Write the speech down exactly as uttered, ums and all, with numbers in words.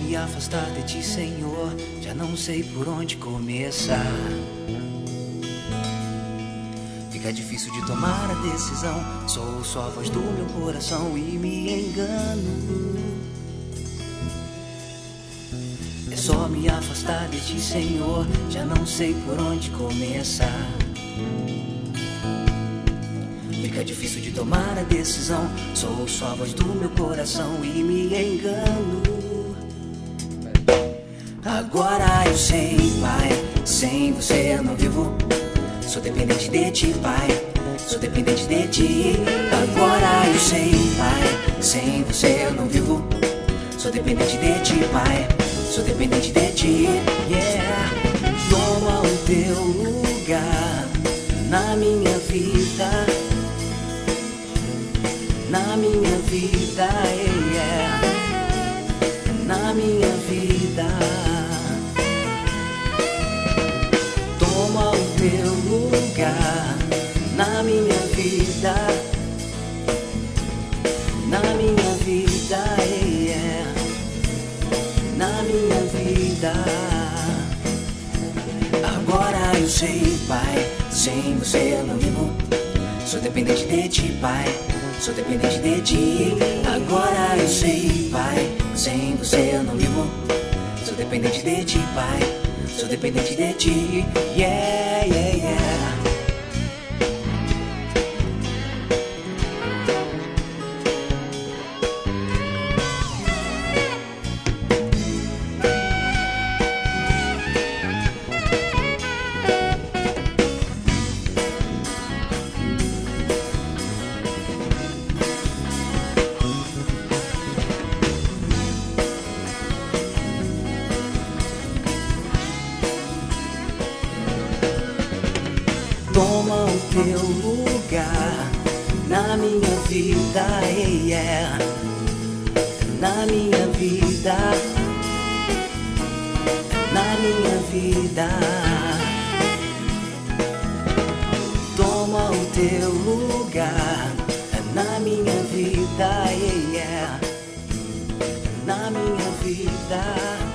me afastar de ti, Senhor, já não sei por onde começar. Fica difícil de tomar a decisão, sou só a voz do meu coração e me engano. É só me afastar de ti, Senhor, já não sei por onde começar. Fica difícil de tomar a decisão, sou só a voz do meu coração e me engano. Agora eu sei, Pai, sem você eu não vivo. Sou dependente de ti, Pai, sou dependente de ti. Agora eu sei, Pai, sem você eu não vivo. Sou dependente de ti, Pai, sou dependente de ti. Yeah. Toma o teu lugar na minha vida, na minha vida, yeah. Na minha vida. Toma o teu lugar na minha vida, na minha vida, yeah. Na minha vida. Agora eu sei, Pai, sem você eu não vivo. Sou dependente de ti, Pai, sou dependente de ti. Agora eu sei, Pai, sem você eu não vivo. Sou dependente de ti, Pai, sou dependente de ti. Yeah, yeah, yeah. Toma o teu lugar na minha vida, yeah. Na minha vida, na minha vida. Toma o teu lugar na minha vida, yeah. Na minha vida.